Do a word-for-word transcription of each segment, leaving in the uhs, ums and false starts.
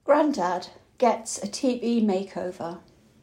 Grandad gets a T V makeover.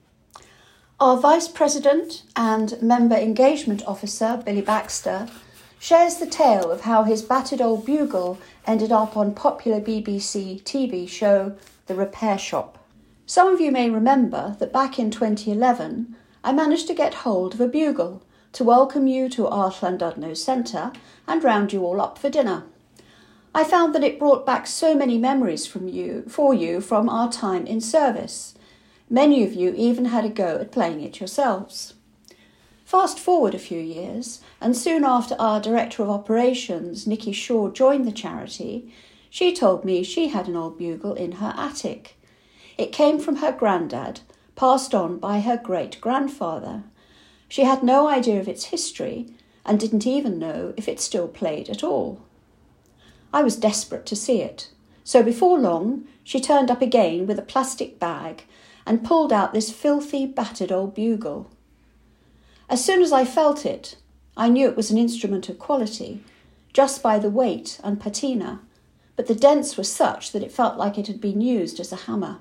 Our Vice President and Member Engagement Officer, Billy Baxter, shares the tale of how his battered old bugle ended up on popular B B C T V show The Repair Shop. Some of you may remember that back in twenty eleven, I managed to get hold of a bugle to welcome you to our Llandudno Centre and round you all up for dinner. I found that it brought back so many memories from you, for you from our time in service. Many of you even had a go at playing it yourselves. Fast forward a few years, and soon after our Director of Operations, Nikki Shaw, joined the charity, she told me she had an old bugle in her attic. It came from her granddad, passed on by her great-grandfather. She had no idea of its history and didn't even know if it still played at all. I was desperate to see it, so before long she turned up again with a plastic bag and pulled out this filthy, battered old bugle. As soon as I felt it, I knew it was an instrument of quality, just by the weight and patina, but the dents were such that it felt like it had been used as a hammer.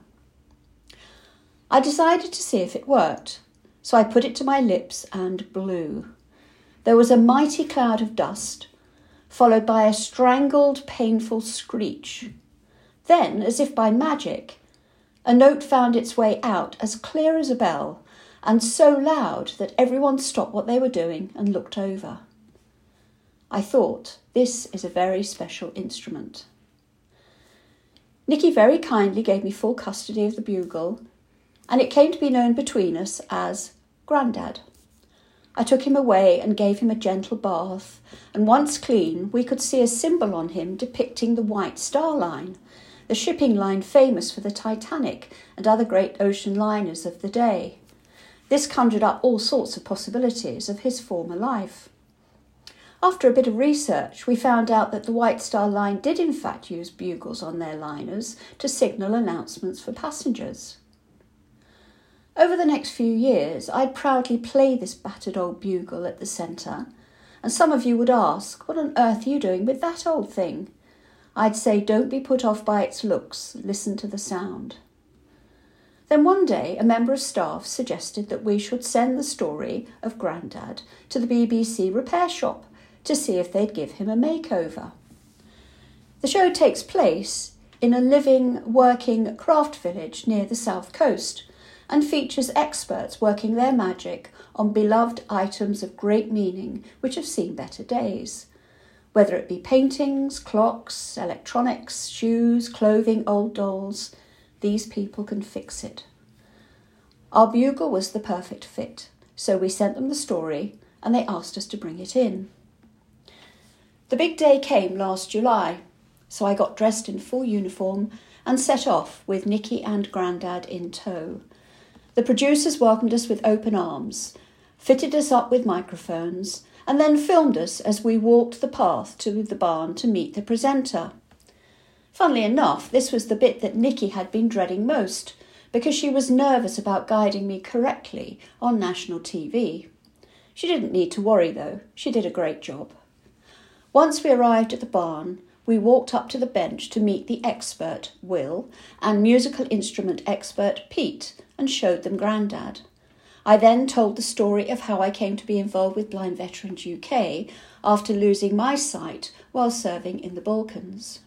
I decided to see if it worked, so I put it to my lips and blew. There was a mighty cloud of dust, followed by a strangled, painful screech. Then, as if by magic, a note found its way out as clear as a bell, and so loud that everyone stopped what they were doing and looked over. I thought, this is a very special instrument. Nikki very kindly gave me full custody of the bugle, and it came to be known between us as Grandad. I took him away and gave him a gentle bath, and once clean, we could see a symbol on him depicting the White Star Line, the shipping line famous for the Titanic and other great ocean liners of the day. This conjured up all sorts of possibilities of his former life. After a bit of research, we found out that the White Star Line did in fact use bugles on their liners to signal announcements for passengers. Over the next few years, I'd proudly play this battered old bugle at the centre, and some of you would ask, what on earth are you doing with that old thing? I'd say, don't be put off by its looks, listen to the sound. Then one day, a member of staff suggested that we should send the story of Grandad to the B B C Repair Shop to see if they'd give him a makeover. The show takes place in a living, working craft village near the south coast, and features experts working their magic on beloved items of great meaning which have seen better days. Whether it be paintings, clocks, electronics, shoes, clothing, old dolls, these people can fix it. Our bugle was the perfect fit, so we sent them the story and they asked us to bring it in. The big day came last July, so I got dressed in full uniform and set off with Nikki and Grandad in tow. The producers welcomed us with open arms, fitted us up with microphones, and then filmed us as we walked the path to the barn to meet the presenter. Funnily enough, this was the bit that Nikki had been dreading most, because she was nervous about guiding me correctly on national T V. She didn't need to worry, though. She did a great job. Once we arrived at the barn, we walked up to the bench to meet the expert, Will, and musical instrument expert, Pete, and showed them Grandad. I then told the story of how I came to be involved with Blind Veterans U K after losing my sight while serving in the Balkans.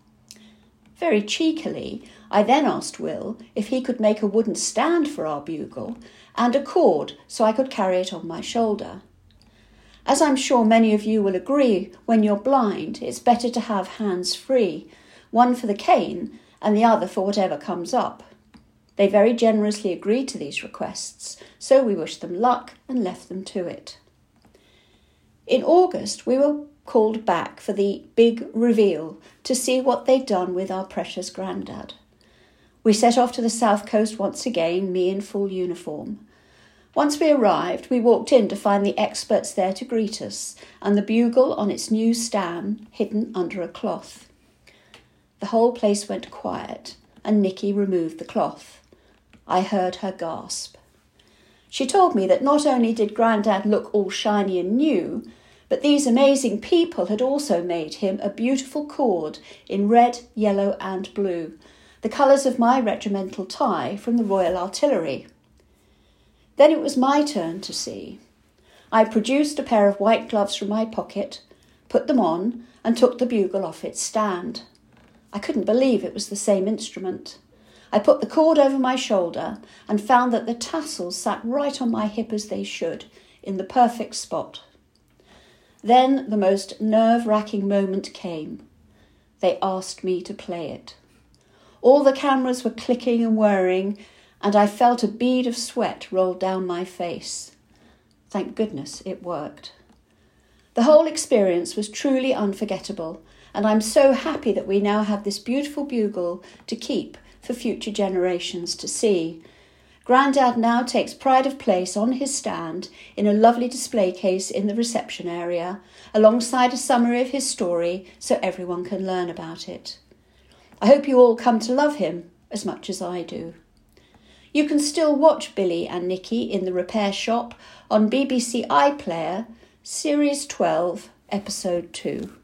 Very cheekily, I then asked Will if he could make a wooden stand for our bugle and a cord so I could carry it on my shoulder. As I'm sure many of you will agree, when you're blind, it's better to have hands free, one for the cane and the other for whatever comes up. They very generously agreed to these requests, so we wished them luck and left them to it. In August, we were called back for the big reveal to see what they'd done with our precious Grandad. We set off to the south coast once again, me in full uniform. Once we arrived, we walked in to find the experts there to greet us, and the bugle on its new stand hidden under a cloth. The whole place went quiet, and Nikki removed the cloth. I heard her gasp. She told me that not only did Grandad look all shiny and new, but these amazing people had also made him a beautiful cord in red, yellow and blue, the colours of my regimental tie from the Royal Artillery. Then it was my turn to see. I produced a pair of white gloves from my pocket, put them on, and took the bugle off its stand. I couldn't believe it was the same instrument. I put the cord over my shoulder and found that the tassels sat right on my hip as they should, in the perfect spot. Then the most nerve-wracking moment came. They asked me to play it. All the cameras were clicking and whirring, and I felt a bead of sweat roll down my face. Thank goodness it worked. The whole experience was truly unforgettable, and I'm so happy that we now have this beautiful bugle to keep for future generations to see. Grandad now takes pride of place on his stand in a lovely display case in the reception area, alongside a summary of his story so everyone can learn about it. I hope you all come to love him as much as I do. You can still watch Billy and Nicky in the repair shop on B B C iPlayer, Series twelve, Episode two.